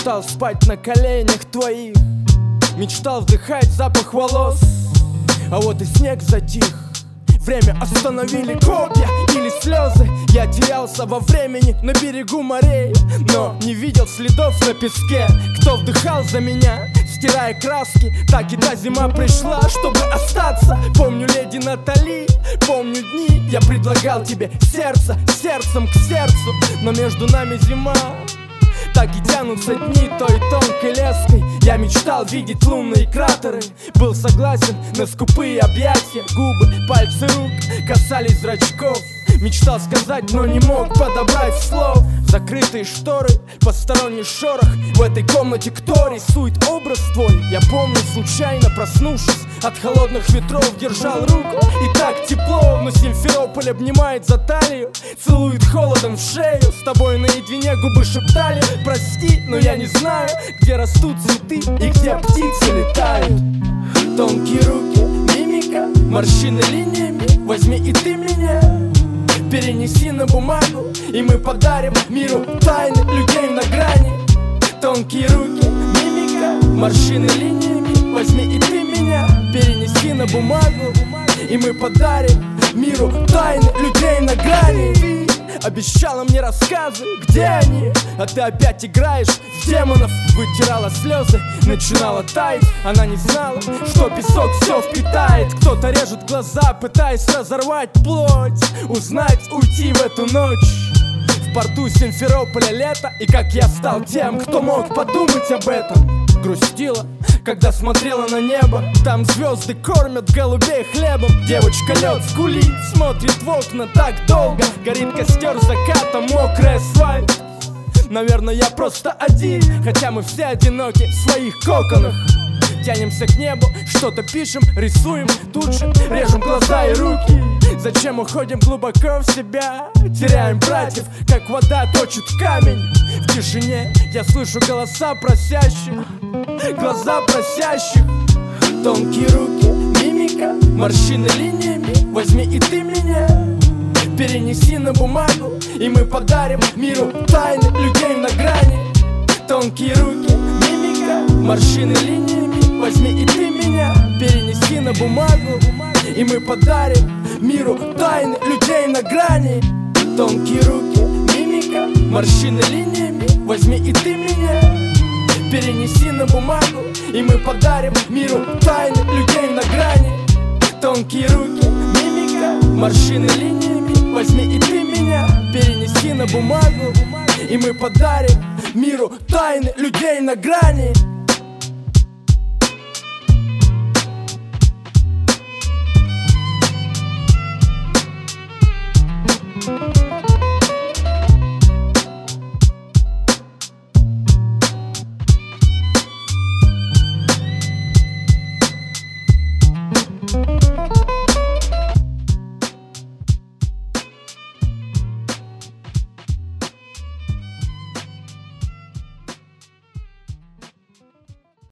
Мечтал спать на коленях твоих, мечтал вдыхать запах волос. А вот и снег затих, время остановили копья или слезы. Я терялся во времени на берегу морей, но не видел следов на песке. Кто вдыхал за меня, стирая краски? Так и та зима пришла, чтобы остаться. Помню леди Натали, помню дни. Я предлагал тебе сердце сердцем к сердцу, но между нами зима. Так и тянутся дни той тонкой леской. Я мечтал видеть лунные кратеры, был согласен на скупые объятия. Губы, пальцы рук касались зрачков. Мечтал сказать, но не мог подобрать слов. Закрытые шторы, посторонний шорох. В этой комнате кто рисует образ твой? Я помню, случайно проснувшись от холодных ветров, держал руку, и так тепло. Но Симферополь обнимает за талию, целует холодом в шею. С тобой наедине губы шептали: прости, но я не знаю, где растут цветы и где птицы летают. Тонкие руки, мимика, морщины линиями. Возьми и ты меня, перенеси на бумагу, и мы подарим миру тайны людей на грани. Тонкие руки, мимика, морщины линиями. Возьми и ты меня, перенеси на бумагу, и мы подарим миру тайны людей на грани. Ты обещала мне рассказы, где они? А ты опять играешь в демонов. Вытирала слезы, начинала таять. Она не знала, что песок все впитает. Кто-то режет глаза, пытаясь разорвать плоть. Узнать, уйти в эту ночь. В порту Симферополя лето, и как я стал тем, кто мог подумать об этом. Грустила, когда смотрела на небо. Там звезды кормят голубей хлебом. Девочка лед скулит, смотрит в окна так долго. Горит костер заката, мокрый асфальт. Наверное, я просто один, хотя мы все одиноки в своих коконах. Тянемся к небу, что-то пишем, рисуем, тут же режем глаза и руки. Зачем уходим глубоко в себя? Теряем братьев, как вода точит камень. В тишине я слышу голоса просящих, глаза просящих. Тонкие руки, мимика, морщины линиями. Возьми и ты меня, перенеси на бумагу, и мы подарим миру тайны людей на грани. Тонкие руки, мимика, морщины линиями. Возьми и ты меня, перенеси на бумагу, и мы подарим миру тайны людей на грани. Тонкие руки, мимика, морщины линиями. Возьми и ты меня, перенеси на бумагу, и мы подарим миру тайны людей на грани. Тонкие руки, мимика, морщины линиями. Возьми и ты меня, перенеси на бумагу, и мы подарим миру тайны людей на грани.